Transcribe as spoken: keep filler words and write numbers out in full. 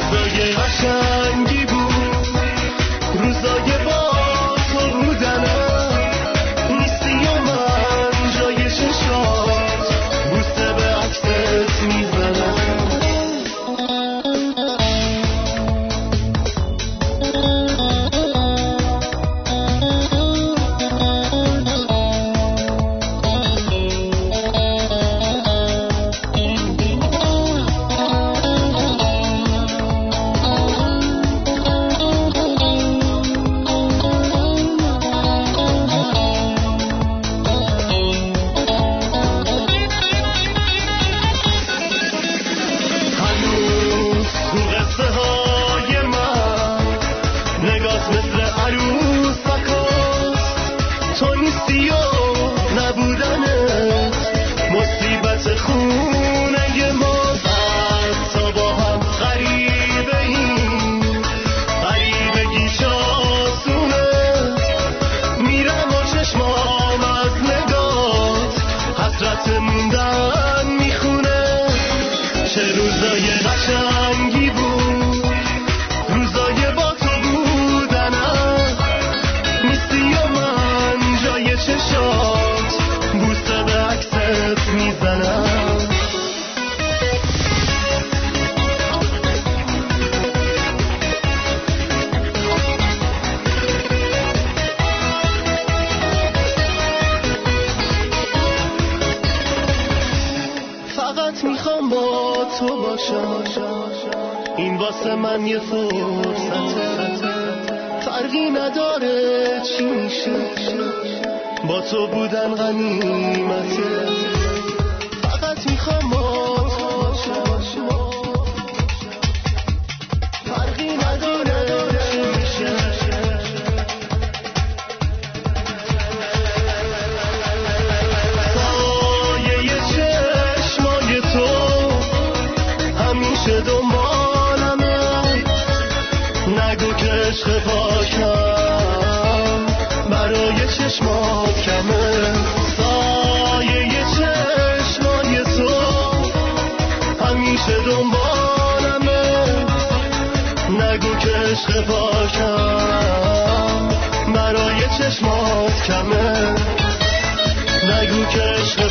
روزای قشنگی بود، روزای با تو بودنم، نیستی و من جای چشات بوسه به عکست میزنم. این واسه من یه فرصته، فرقی نداره چی میشه، با تو بودن غنیمته. فقط میخوام با تو باشم، فرقی نداره چی میشه. سایه چشمای تو همیشه دنبالمه، نگو که عشق پاکم برای چشمات کمه. سایه چشمای تو همیشه دنبالمه، نگو که عشق پاکم برای چشمات کمه، نگو که عشق